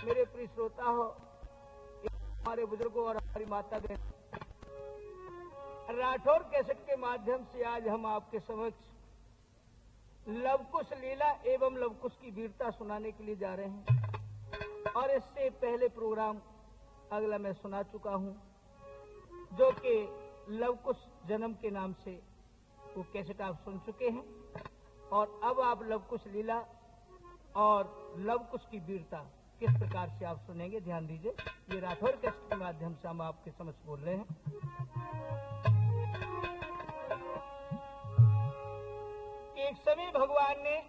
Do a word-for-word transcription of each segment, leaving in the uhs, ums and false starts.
मेरे प्रिय श्रोता हो, हमारे बुजुर्गों और हमारी माता बहन, राठौर कैसेट के माध्यम से आज हम आपके समक्ष लवकुश लीला एवं लवकुश की वीरता सुनाने के लिए जा रहे हैं। और इससे पहले प्रोग्राम अगला मैं सुना चुका हूं, जो कि लवकुश जन्म के नाम से वो कैसेट आप सुन चुके हैं। और अब आप लवकुश लीला और लवकुश की वीरता किस प्रकार से आप सुनेंगे, ध्यान दीजिए। ये राठौर कैसेट के माध्यम से हम आपके समझ बोल रहे हैं। एक समय भगवान ने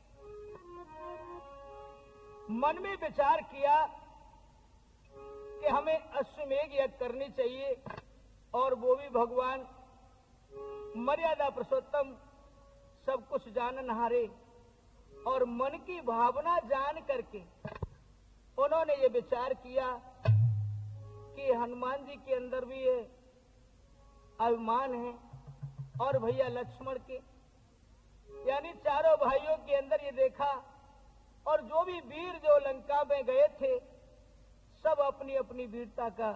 मन में विचार किया कि हमें अश्वमेध यज्ञ करनी चाहिए, और वो भी भगवान मर्यादा पुरुषोत्तम सब कुछ जाननहारे और मन की भावना जान करके उन्होंने ये विचार किया कि हनुमान जी के अंदर भी ये अभिमान है, और भैया लक्ष्मण के, यानी चारों भाइयों के अंदर ये देखा। और जो भी वीर जो लंका में गए थे, सब अपनी अपनी वीरता का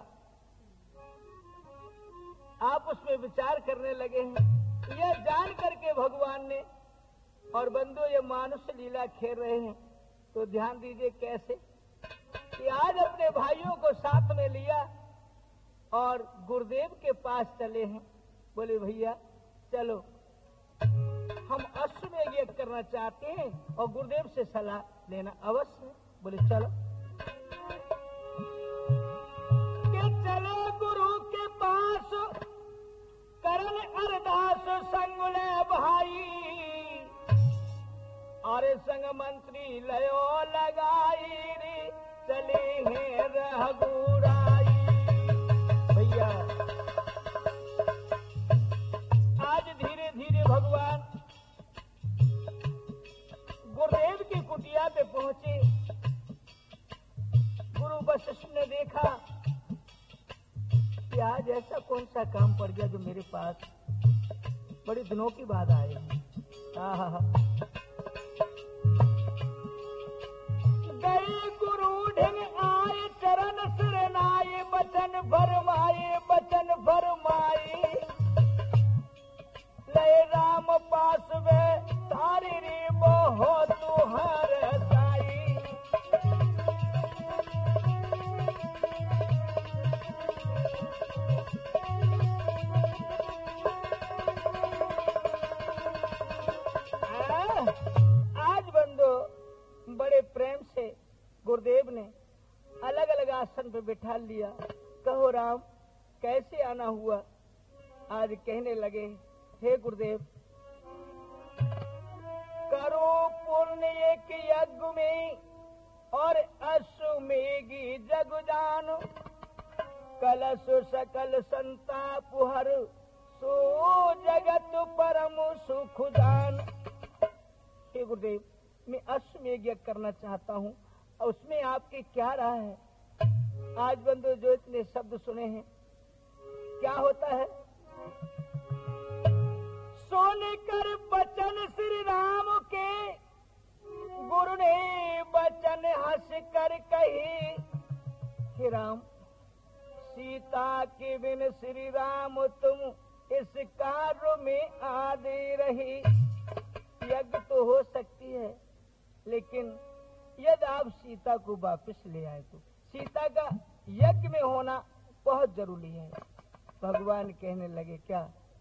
आपस में विचार करने लगे हैं। यह जान करके भगवान ने, और बंधु ये मानुष लीला खेल रहे हैं, तो ध्यान दीजिए कैसे कि आज अपने भाइयों को साथ में लिया और गुरुदेव के पास चले हैं। बोले भैया चलो, हम अश्वमेध यज्ञ करना चाहते हैं और गुरुदेव से सलाह लेना अवश्य। बोले चलो। के चले गुरु के पास, करन अरदास संगुले भाई, और संग मंत्री लयो लगाई रे, चले हैं रघुराई। भैया आज धीरे धीरे भगवान गुरुदेव की कुटिया पे पहुंचे। गुरु वशिष्ठ ने देखा कि आज ऐसा कौन सा काम पड़ गया जो मेरे पास बड़ी दिनों की बात आए। गए गुरु ढंग आए, चरण सिरनाए, बचन फरमाए, बचन फरमाए, लय राम पास वे तारी रे मोह तुहर साई। आज बंदो बड़े प्रेम से गुरुदेव ने अलग अलग आसन पे बिठा लिया। कहो राम कैसे आना हुआ। आज कहने लगे, हे गुरुदेव, करो पुण्य एक यज्ञ में और अश्वमेघी जग जान, कलश सकल संताप हर, सो जगत परम सुख दान। हे गुरुदेव, मैं अश्वमेध यज्ञ करना चाहता हूँ, और उसमें आपकी क्या राय है। आज बंधु जो इतने शब्द सुने हैं, क्या होता है। सोने कर बचन श्री राम के, गुरु ने बचन हंस कर कही, हे राम सीता के बिन श्री राम तुम इस कार्य में आदि रही। यज्ञ तो हो सकती है, लेकिन यदि आप सीता को वापस ले आए तो सीता का यज्ञ में होना बहुत जरूरी है। भगवान कहने लगे, क्या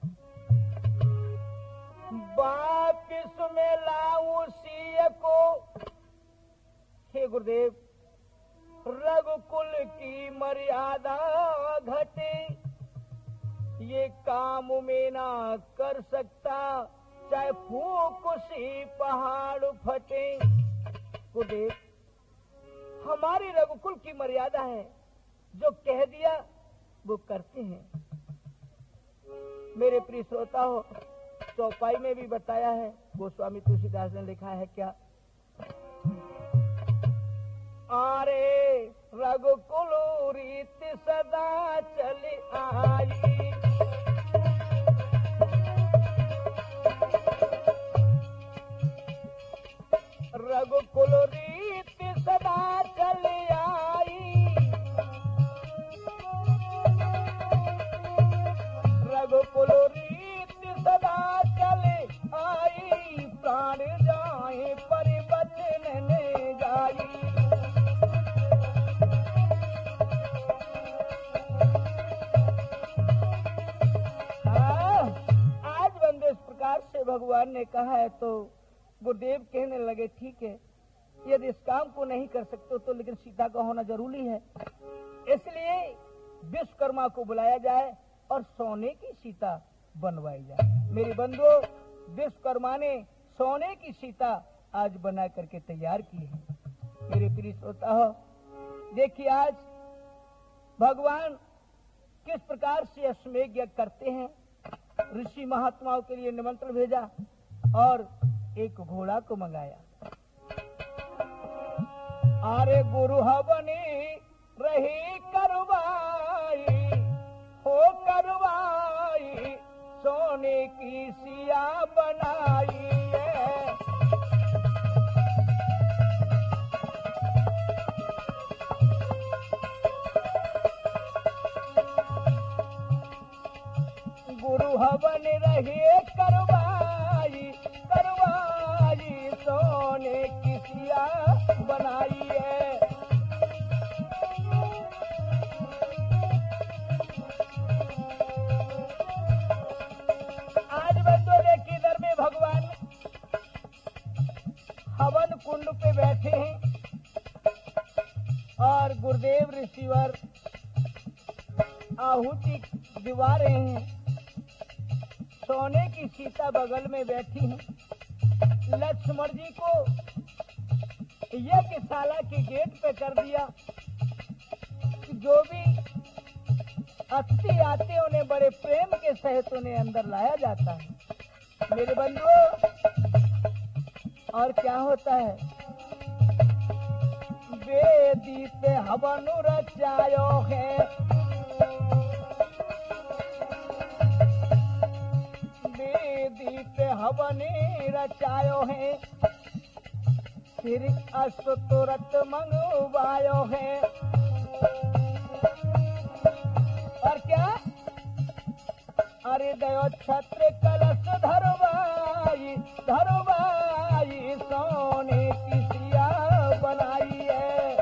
वापिस में लाऊं सीय को। हे गुरुदेव, रघुकुल की मर्यादा घटे, ये काम में ना कर सकता, चाहे फूक सी पहाड़ फटे। गुरुदेव, हमारी रघुकुल की मर्यादा है, जो कह दिया वो करते हैं। मेरे प्रिय श्रोता हो, चौपाई में भी बताया है, गोस्वामी तुलसीदास ने लिखा है क्या, आरे रघुकुल रीत सदा चली आई, रघुकुल रीत सदा चली आई। माए पर बचन ने गाई। हाँ, आज बंदे इस प्रकार से भगवान ने कहा है तो गुरुदेव कहने लगे ठीक है, यदि इस काम को नहीं कर सकते तो लेकिन सीता का होना जरूरी है, इसलिए विश्वकर्मा को बुलाया जाए और सोने की सीता बनवाई जाए। मेरे बंधुओं, विश्वकर्मा ने सोने की सीता आज बना करके तैयार की है। मेरे प्रिय श्रोता हो, देखिए आज भगवान किस प्रकार से अश्वमेध यज्ञ करते हैं। ऋषि महात्माओं के लिए निमंत्रण भेजा और एक घोड़ा को मंगाया। अरे गुरु हवनी रही करवाई हो करवाई, सोने की सिया बनाई है। गुरु हवन रहे करवाई करवाई, सोने की सिया बनाई है। आज बंदो देखिए, इधर में भगवान हवन कुंड पे बैठे हैं और गुरुदेव ऋषिवर आहुति दिवा रहे हैं। सोने की सीता बगल में बैठी है। लक्ष्मण जी को यज्ञशाला के गेट पे कर दिया कि जो भी अतिथि आते उन्हें बड़े प्रेम के सहित उन्हें अंदर लाया जाता है। मेरे बंधुओं, और क्या होता है, वेदी पे हवन रचायो है, वेदी पे हवन रचायो है, फिर अश्व तुरंत मंगवायो है। और क्या, अरे दयो छत्र कलश धरवाई धरवाई, सोने की सिया बनाई है।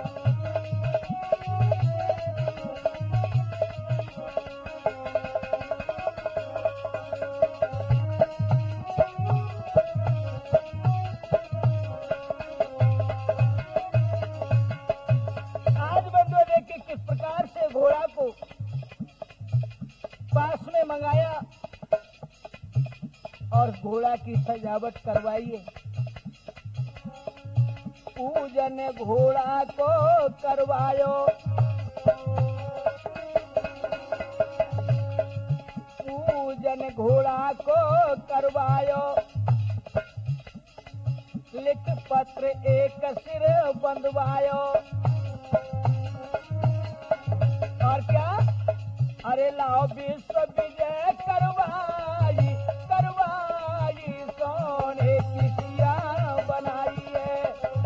आज बंदो देखिए किस प्रकार से घोड़ा को पास में मंगाया और घोड़ा की सजावट करवाइए। पूजन घोड़ा को करवायो, पूजन घोड़ा को करवायो, लिख पत्र एक सिर बंधवायो। और क्या, अरे लाओ विश्व विजय करवाई करवाई, सोने की सिया बनाई है।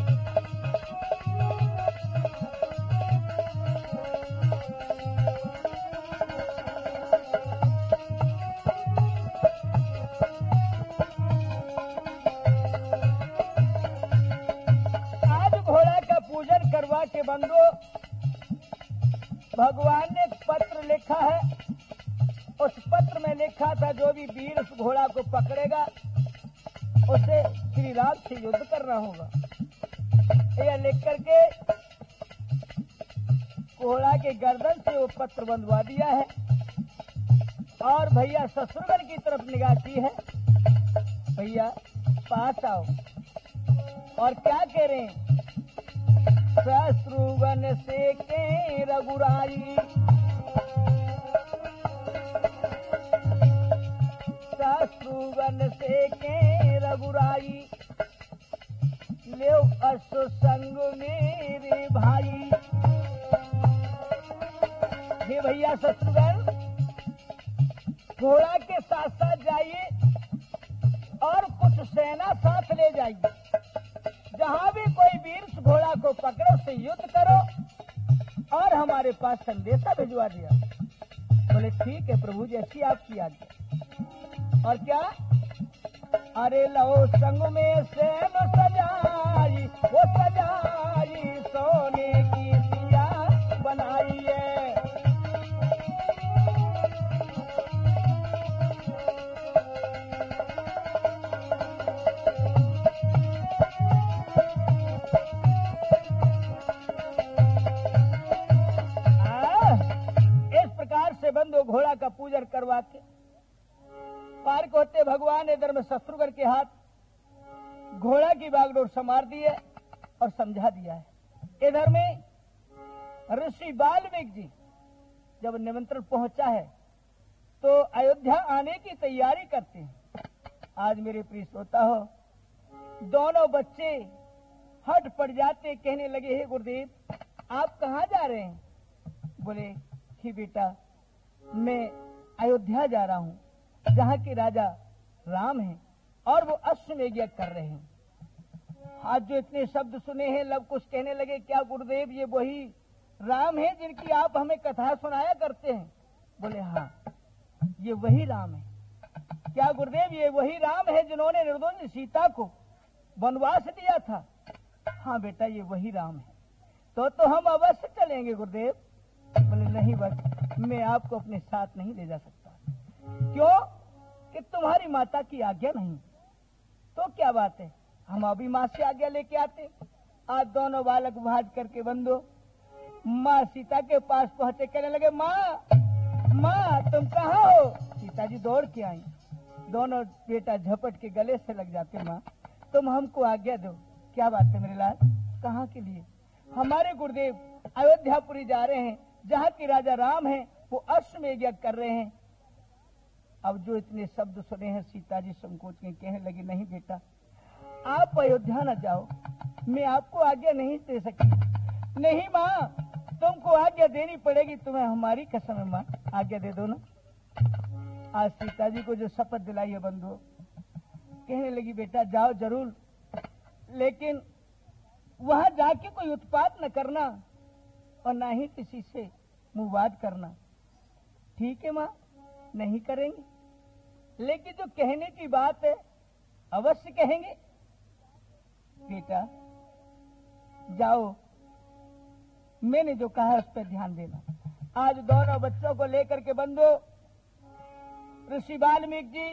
आज घोड़ा का पूजन करवा के बंदो भगवान ने पत्र लिखा है। उस पत्र में लिखा था जो भी वीर उस घोड़ा को पकड़ेगा उसे श्री राम से युद्ध करना होगा। यह लिख करके घोड़ा के गर्दन से वो पत्र बंधवा दिया है और भैया शत्रुघ्न की तरफ निगाह की है, भैया पास आओ। और क्या कह रहे हैं, शत्रुघ्न से के रघुराई, शत्रुघ्न से के रघुराई, ले अश्व संग मेरे भाई। हे भैया शत्रुघ्न, घोड़ा के साथ साथ जाइए और कुछ सेना साथ ले जाइए। जहां भी कोई वीर घोड़ा को पकड़ो से युद्ध करो और हमारे पास संदेशा भिजवा दिया। बोले ठीक है प्रभु जी, अच्छी आपकी आज्ञा। और क्या, अरे लो संग में सेन वाक्य। पार को होते भगवान इधर में शत्रुघ्न के हाथ घोड़ा की बागडोर संवार दी है और समझा दिया है। इधर में ऋषि वाल्मीकि जी जब निमंत्रण पहुंचा है तो अयोध्या आने की तैयारी करते हैं। आज मेरे प्रिय श्रोता हो, दोनों बच्चे हट पड़ जाते, कहने लगे, हे गुरुदेव आप कहाँ जा रहे हैं? बोले कि बेटा मैं अयोध्या जा रहा हूँ, जहाँ के राजा राम हैं और वो अश्वमेध यज्ञ कर रहे हैं। आज जो इतने शब्द सुने हैं, लव कुछ कहने लगे, क्या गुरुदेव ये वही राम है जिनकी आप हमें कथा सुनाया करते हैं? बोले हाँ, ये वही राम है। क्या गुरुदेव ये वही राम है जिन्होंने निर्दोष सीता को वनवास दिया था? हाँ बेटा ये वही राम है। तो तो हम अवश्य चलेंगे गुरुदेव। बोले नहीं बस मैं आपको अपने साथ नहीं ले जा सकता। क्यों? कि तुम्हारी माता की आज्ञा नहीं। तो क्या बात है, हम अभी माँ से आज्ञा लेके आते। आज दोनों बालक भाज करके बंदो माँ सीता के पास पहुंचे, कहने लगे, माँ माँ तुम कहाँ हो? सीता जी दौड़ के आई। दोनों बेटा झपट के गले से लग जाते, माँ तुम हमको आज्ञा दो। क्या बात है मेरे लाल? कहाँ के लिए? हमारे गुरुदेव अयोध्यापुरी जा रहे हैं, जहाँ के राजा राम हैं वो अश्वमेध यज्ञ कर रहे हैं। अब जो इतने शब्द सुने हैं, सीता जी संकोच में कहने लगी, नहीं बेटा आप अयोध्या न जाओ, मैं आपको आज्ञा नहीं दे सकती। नहीं माँ तुमको आज्ञा देनी पड़ेगी, तुम्हें हमारी कसम है माँ, आज्ञा दे दो ना। आज सीता जी को जो शपथ दिलाई है बंधु, कहने लगी बेटा जाओ जरूर, लेकिन वहां जाके कोई उत्पात न करना और ना ही किसी से मुवाद करना। ठीक है माँ, नहीं करेंगे, लेकिन जो कहने की बात है अवश्य कहेंगे। बेटा जाओ, मैंने जो कहा उस पर ध्यान देना। आज दोनों बच्चों को लेकर के बंधु ऋषि वाल्मीकि जी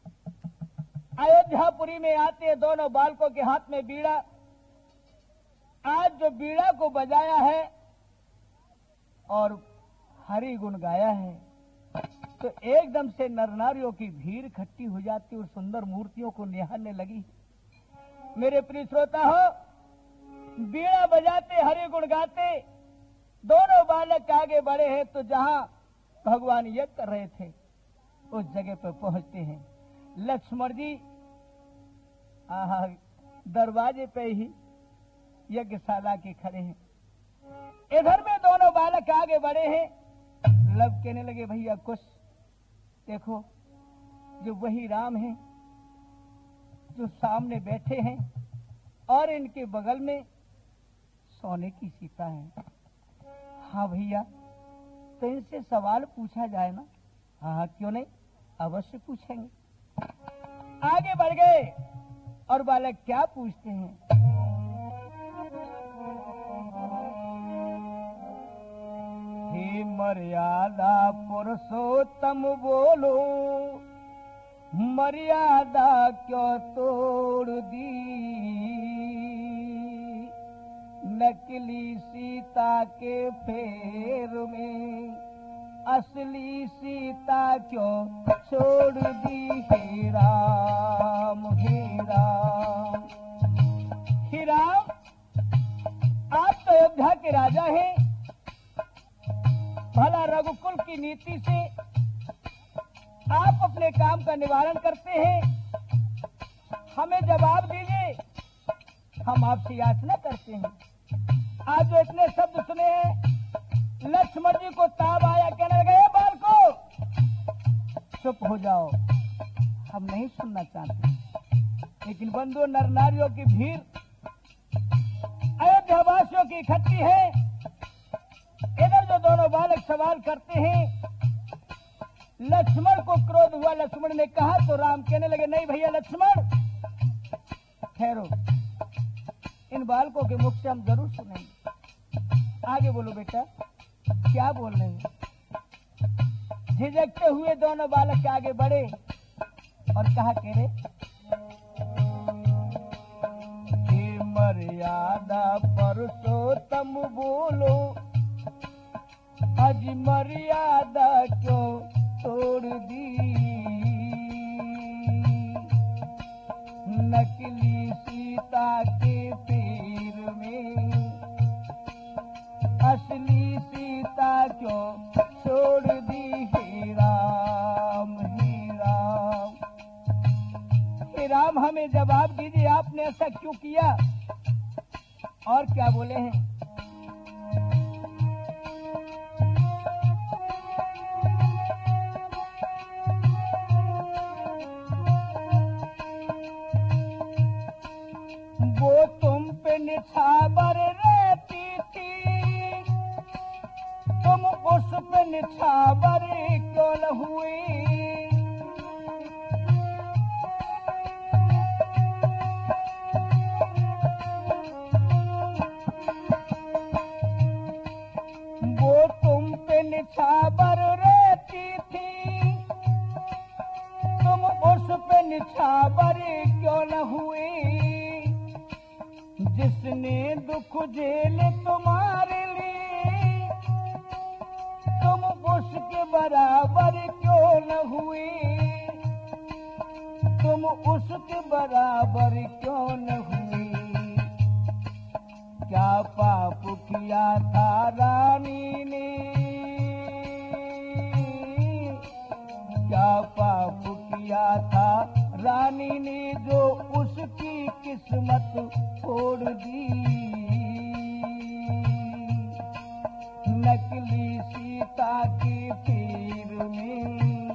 अयोध्यापुरी में आते हैं। दोनों बालकों के हाथ में बीड़ा। आज जो बीड़ा को बजाया है और हरि गुण गाया है, तो एकदम से नर नारियों की भीड़ इकट्ठी हो जाती और सुंदर मूर्तियों को निहारने लगी। मेरे प्रिय श्रोता हो, बीड़ा बजाते हरि गुण गाते दोनों बालक आगे बढ़े हैं, तो जहां भगवान यज्ञ कर रहे थे उस जगह पर पहुंचते हैं। लक्ष्मण जी आहा दरवाजे पे ही यज्ञशाला के खड़े हैं। इधर में दोनों बालक आगे बढ़े हैं। लव कहने लगे, भैया कुछ देखो, जो वही राम है जो सामने बैठे हैं और इनके बगल में सोने की सीता है। हाँ भैया, तो इनसे सवाल पूछा जाए ना? हाँ क्यों नहीं, अवश्य पूछेंगे। आगे बढ़ गए और बालक क्या पूछते हैं? हे मर्यादा पुरुषोत्तम बोलो, मर्यादा क्यों तोड़ दी? नकली सीता के फेर में असली सीता क्यों छोड़ दी? हे राम हे राम हे राम, आप तो अयोध्या के राजा हैं, भला रघुकुल की नीति से आप अपने काम का निवारण करते हैं, हमें जवाब दीजिए, हम आपसे याचना करते हैं। आज जो इतने शब्द सुने हैं, लक्ष्मण जी को ताव आया, कहने लगे, बालको चुप हो जाओ, हम नहीं सुनना चाहते। लेकिन बंधु नर नारियों की भीड़ अयोध्यावासियों की इकट्ठी है। इधर जो दोनों बालक सवाल करते हैं, लक्ष्मण को क्रोध हुआ। लक्ष्मण ने कहा तो राम कहने लगे, नहीं भैया लक्ष्मण ठहरो, इन बालकों के मुख से हम जरूर सुनेंगे। आगे बोलो बेटा, क्या बोल रहे हैं? झिझकते हुए दोनों बालक आगे बढ़े और कहा, कह रहे, हे मर्यादा पुरुषोत्तम बोलो, अज मर्यादा क्यों तोड़ दी। नकली सीता के पैर में असली सीता क्यों छोड़ दी। हे राम हे राम हे राम, हमें जवाब दीजिए, आपने ऐसा क्यों किया? और क्या बोले हैं? वो तुम पे निछावर रहती थी, तुम उस पे निछावर क्यों न हुई। वो तुम पे निछावर रहती थी, तुम उस पे निछावर क्यों न हुई। जिसने दुख झेले तुम्हारे लिए, तुम उसके बराबर क्यों न हुए। तुम उसके बराबर क्यों न हुए। क्या पाप किया था रानी ने, क्या पाप किया था रानी ने, जो उसकी किस्मत छोड़ दी। नकली सीता के पैर में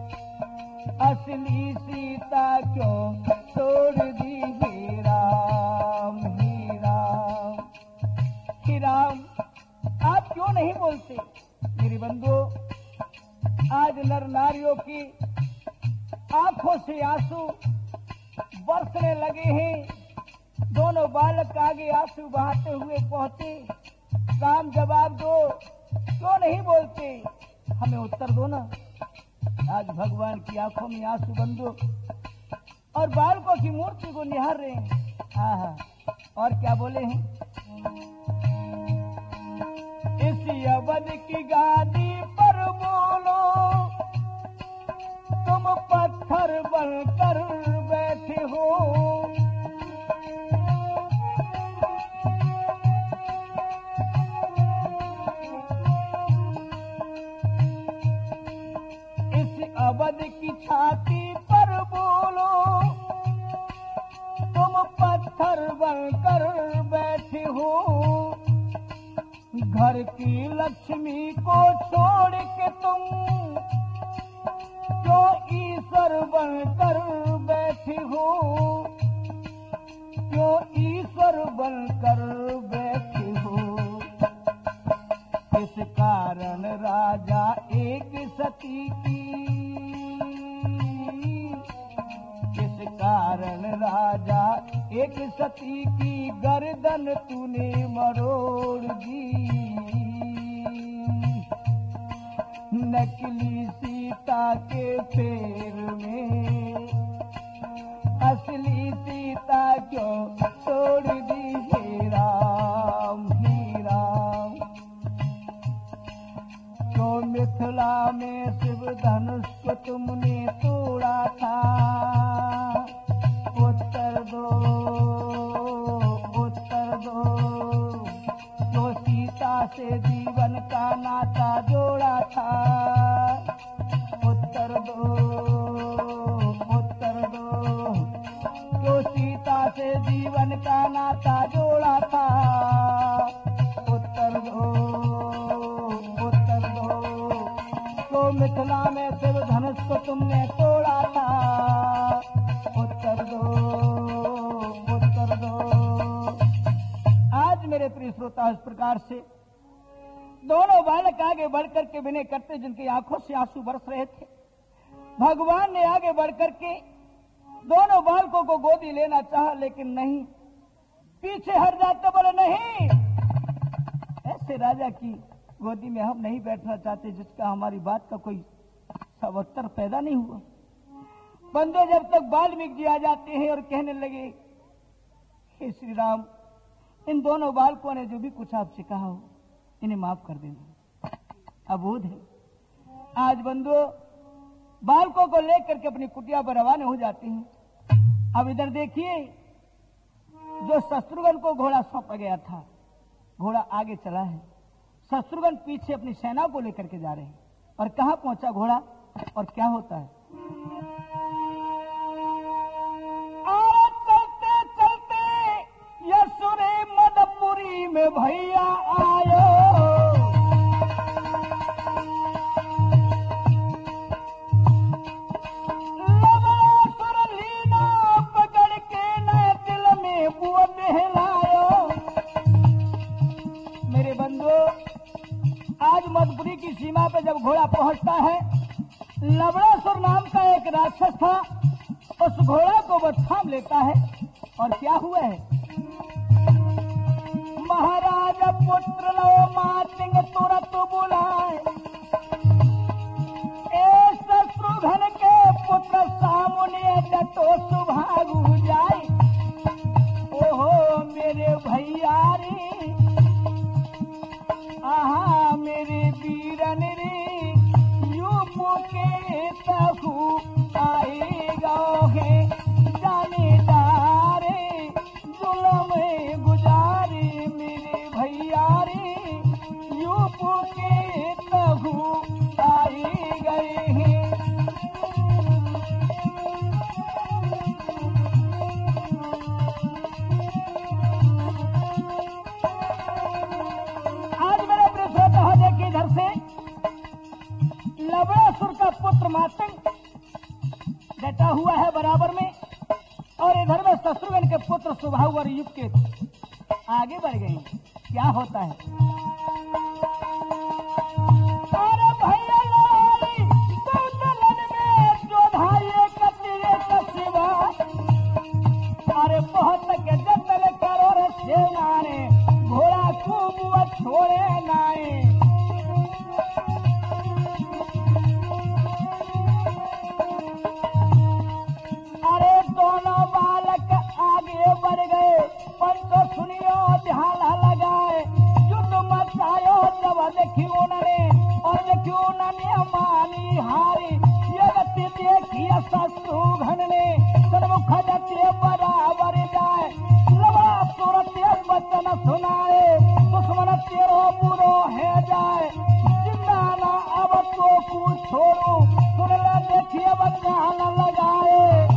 असली सीता क्यों छोड़ दी। हे राम हे राम हे राम, आप क्यों नहीं बोलते? मेरे बंधुओं, आज नर नारियों की आंखों से आंसू बरसने लगे हैं। दोनों बालक आगे आंसू बहाते हुए पहुंचे। राम जवाब दो, क्यों नहीं बोलते? हमें उत्तर दो ना। आज भगवान की आंखों में आंसू बंधो और बालकों की मूर्ति को निहार रहे हैं। आहा, और क्या बोले हैं? इसी अवध की गादी पर बोलो, तुम पत्थर बनकर बैठे हो। इस अवध की छाती पर बोलो, तुम पत्थर बनकर बैठे हो। घर की लक्ष्मी को छोड़ के तुम क्यों ईश्वर बनकर बैठे हो। क्यों ईश्वर बनकर बैठे हो। इस कारण राजा एक सती की, इस कारण राजा एक सती की गर्दन तूने मरोड़ दी। नकली सीता के पैर में असली सीता क्यों छोड़ दी। हे राम हे राम, तो मिथिला में शिव धनुष को तुमने तोड़ा था। उत्तर दो उत्तर दो, तो सीता से जीवन का नाता जोड़ा था। उत्तर दो उत्तर दो, तो सीता से जीवन का नाता जोड़ा था। उत्तर दो उत्तर दो, तो मिथिला में शिव धनुष को तुमने तोड़ा था। उत्तर दो उत्तर दो। आज मेरे प्रिय श्रोता, इस प्रकार से दोनों बालक आगे बढ़कर के विनय करते, जिनकी आंखों से आंसू बरस रहे थे। भगवान ने आगे बढ़कर के दोनों बालकों को गोदी लेना चाहा, लेकिन नहीं, पीछे हट जाते, बोले नहीं, ऐसे राजा की गोदी में हम नहीं बैठना चाहते जिसका हमारी बात का कोई सवत्तर पैदा नहीं हुआ। बंदे जब तक वाल्मीकि जी आ जाते हैं और कहने लगे, हे श्री राम, इन दोनों बालकों ने जो भी कुछ आपसे कहा हो, इन्हें माफ कर देना, अबोध है। आज बंदो बालकों को लेकर के अपनी कुटिया पर रवाना हो जाती हैं। अब इधर देखिए, जो शत्रुघ्न को घोड़ा सौंपा गया था, घोड़ा आगे चला है, शत्रुघ्न पीछे अपनी सेना को लेकर के जा रहे हैं। और कहां पहुंचा घोड़ा और क्या होता है? और चलते चलते यसुरे मदपुरी में भैया आयो, लवलासुर लीना पकड़ के न दिल में बुआ बहलायो। मेरे बंधुओं, आज मधुपुरी की सीमा पे जब घोड़ा पहुंचता है, लवणासुर नाम का एक राक्षस था, उस घोड़ा को वो थाम लेता है। और क्या हुआ है? महाराज पुत्र लो मातिंग तुरंत बुलाए, ए शत्रुघ्न के पुत्र सामुने डटो सुभागु जाए। ओहो मेरे भैया रे, आहा मेरे वीरन रे, यूं के तहु आएगा है जाने दारे जुलम गुजारे। मेरे भैया रे, यूं के तहु आए गए हैं। इधर से लवणासुर का पुत्र मातंग डटा हुआ है बराबर में, और इधर में शत्रुघ्न के पुत्र सुबाहु और युग के आगे बढ़ गए। क्या होता है? अरे भैया लाई कौतलन में जो धाये कतिरे का सिवा, अरे बहुत के जंगल करो रे सेना ने, घोड़ा खूब छोड़े नाए। बढ़ गए पंचो सुनियो ध्यान लगाए, युद्ध मचायो जब देखियो उन्होंने, और देखियो उन्होंने मानी हारी। ये गति देखिए शत्रुघ्न ने, सन्मुख जते बराबर जाए, लवणासुर ते वचन सुनाए, दुश्मन तेरो बुरो है जाए। जिंदा ना अब तो कुछ छोड़ो, सुन ले देखिए बचान लगाए।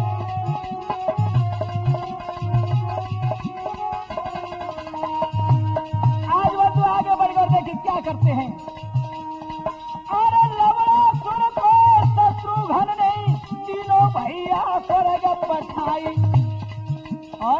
क्या करते हैं? अरे लवणासुर को शत्रुघ्न ने तीनों भैया स्वर्ग पठाई, और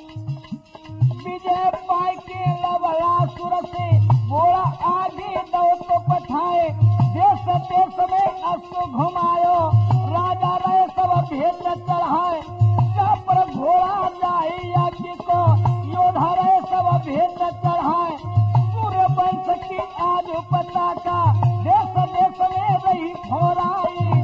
विजय पाए के लवणासुर से घोड़ा आगे दौड़ तो पठाए। देश देश में अश्व घुमायो, राजा रहे सब भेद चढ़ाए। जहाँ पर घोड़ा जाए यज्ञ को, योद्धा रहे सब भेद चढ़ाए। वंश की आज पताका देश देश में रही घोराई।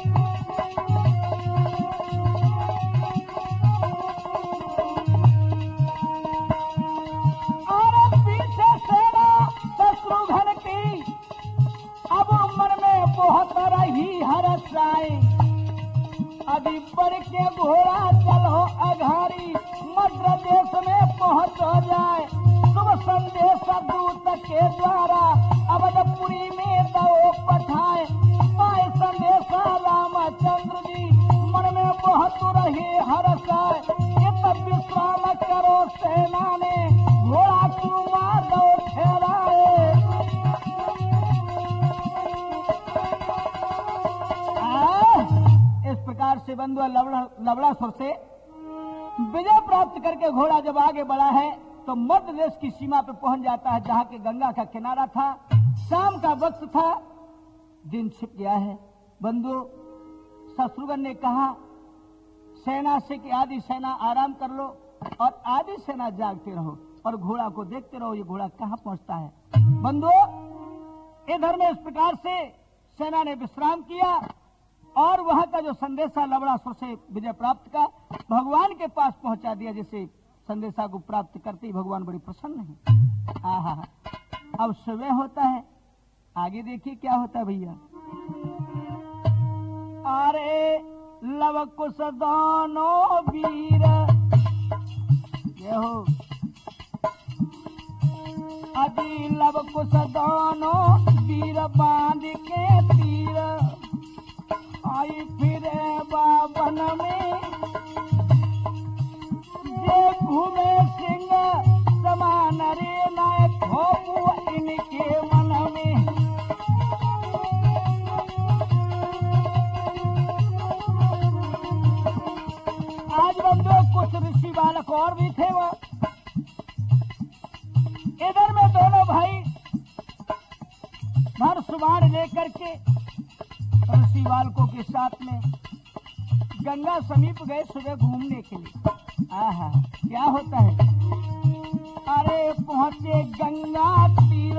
और पीछे सेना शत्रुघ्न की अब मन में बहुत रही हर्षाई। अभी बढ़ के घोड़ा चलो अघारी, मध्य देश में पहुंच जाए। शुभ संदेश दूत के द्वारा अवधपुरी में दो पठाए, पाए संदेशा रामचंद्र जी, मन में बहुत रहे हर्षाए। तब विश्राम करो सेना ने, घोड़ा चुमा दो ठहराए। इस प्रकार से बंधु लवणासुर से विजय प्राप्त करके घोड़ा जब आगे बढ़ा है, तो मध्य देश की सीमा पर पहुंच जाता है, जहां के गंगा का किनारा था। शाम का वक्त था, दिन छिप गया है। बंधु, शत्रुघ्न ने कहा सेना से कि आधी सेना आराम कर लो और आधी सेना जागते रहो, और घोड़ा को देखते रहो, ये घोड़ा कहां पहुंचता है। बंधु, इधर में इस प्रकार से सेना ने विश्राम किया, और वहां का जो संदेशा लवणासुर से विजय प्राप्त का भगवान के पास पहुंचा दिया। जिसे संदेशा को प्राप्त करते ही भगवान बड़ी प्रसन्न है। आहा, अब सुबह होता है, आगे देखिए क्या होता है भैया। अरे लव कुश दोनों वीर ये हो अजी लव कुश दोनों वीर बांध के तीर आई फिरे बावन में ये घूमे सिंह समान रे नायक हो इनके मन में। आज बंदो कुछ ऋषि बालक और भी थे वो इधर में दोनों भाई धर सुबार लेकर के ऋषि बालकों के साथ में गंगा समीप गए सुबह घूमने के लिए। आहा क्या होता है, अरे पहुंचे गंगा तीर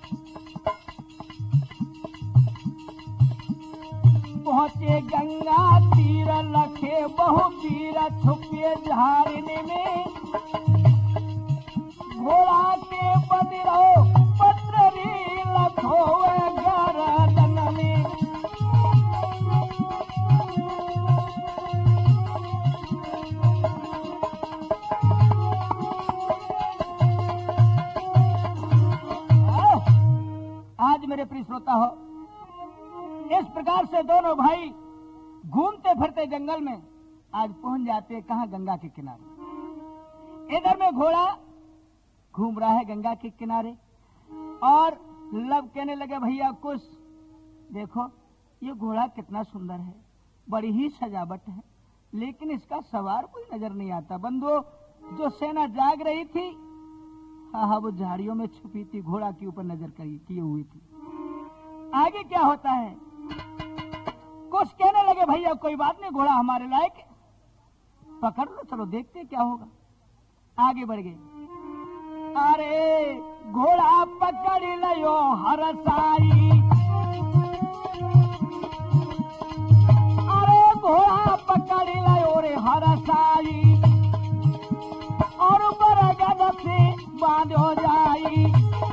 पहुंचे गंगा तीर लखे बहु पीर छुपे झारने में घोड़ा के बदिरो पत्र लखो गर्दन में। आज मेरे प्रिय श्रोता हो, इस प्रकार से दोनों भाई घूमते फिरते जंगल में आज पहुंच जाते कहां, गंगा के किनारे। इधर में घोड़ा घूम रहा है गंगा के किनारे और लव कहने लगे भैया कुछ देखो ये घोड़ा कितना सुंदर है, बड़ी ही सजावट है, लेकिन इसका सवार कोई नजर नहीं आता। बंधुओं जो सेना जाग रही थी हाँ हाँ वो झाड़ियों में छुपी थी, घोड़ा के ऊपर नजर किए हुई थी। आगे क्या होता है, कुछ कहने लगे भैया कोई बात नहीं, घोड़ा हमारे लायक है, पकड़ लो, चलो देखते क्या होगा। आगे बढ़ गए। अरे घोड़ा पकड़ लियो हर साई, अरे घोड़ा पकड़ लियो रे हर साई और बरगद से बांधो जाई।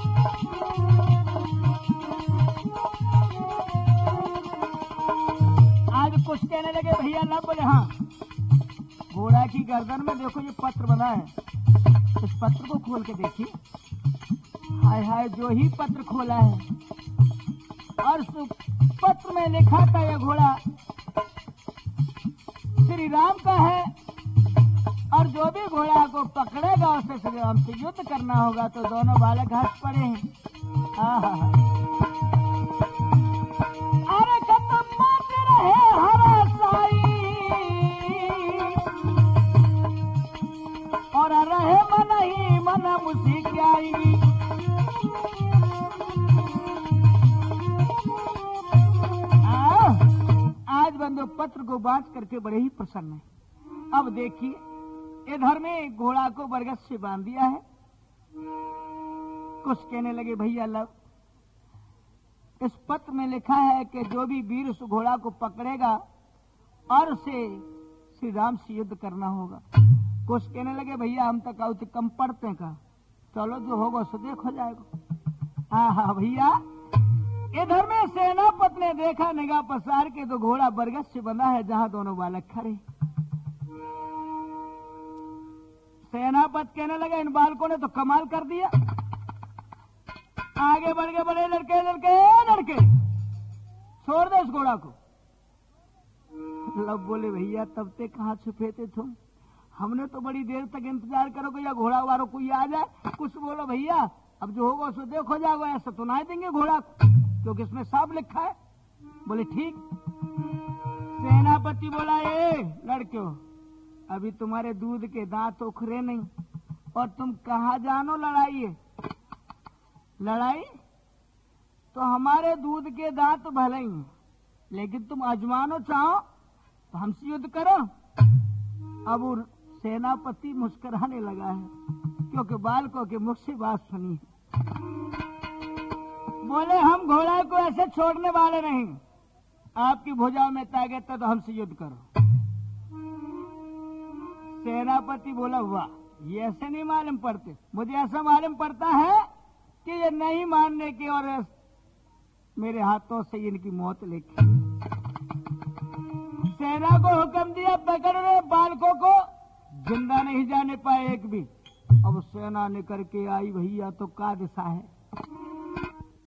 आज कुछ कहने लगे भैया ना, बोले हाँ घोड़ा की गर्दन में देखो ये पत्र बना है, इस पत्र को खोल के देखिए। हाय हाय जो ही पत्र खोला है और पत्र में लिखा था यह घोड़ा श्री राम का है और जो भी घोड़ा को पकड़ेगा उसे श्री राम से युद्ध करना होगा। तो दोनों बालक हंस पड़े हैं। अरे खत्म मत रहे हरा साई और रहे मन ही मन मुसिक्याई। आज बंदो पत्र को बांट करके बड़े ही प्रसन्न है। अब देखिए इधर में घोड़ा को बरगद से बांध दिया है। कुछ कहने लगे भैया लव इस पत्र में लिखा है कि जो भी वीर उस घोड़ा को पकड़ेगा और उसे श्री राम से युद्ध करना होगा। कुछ कहने लगे भैया हम तक आउत कम पढ़ते का, चलो जो होगा सो देखो जाएगा। हाँ हाँ भैया इधर में सेनापति ने देखा निगाह पसार के तो घोड़ा बरगद से बंधा है जहां दोनों बालक खड़े। सेनापति कहने लगा इन बालकों ने तो कमाल कर दिया। आगे बढ़ के बड़े लड़के लड़के लड़के छोड़ दो उस घोड़ा को। लब बोले भैया तब तक कहाँ छुपे थे तुम, हमने तो बड़ी देर तक इंतजार करोगे या घोड़ा वालों कोई आ जाए। कुछ बोलो भैया अब जो होगा उसको देखो जाओगे, ऐसा तो ना देंगे घोड़ा क्योंकि इसमें साफ लिखा है। बोले ठीक। सेनापति बोला ए लड़कियों अभी तुम्हारे दूध के दांत उखरे नहीं और तुम कहाँ जानो लड़ाई है। लड़ाई तो हमारे दूध के दांत भले ही हैं, लेकिन तुम अजमानो चाहो तो हमसे युद्ध करो। अब वो सेनापति मुस्कुराने लगा है क्योंकि बालकों के मुख से बात सुनी है। बोले हम घोड़ा को ऐसे छोड़ने वाले नहीं, आपकी भुजाओं में ताकत है तो हमसे युद्ध करो। सेनापति बोला वाह ये ऐसे नहीं मालूम पड़ते, मुझे ऐसा मालूम पड़ता है कि ये नहीं मानने की और मेरे हाथों से इनकी मौत लिखी। सेना को हुक्म दिया पकड़ रहे बालकों को, जिंदा नहीं जाने पाए एक भी। अब सेना निकल के आई भैया तो का दिशा है,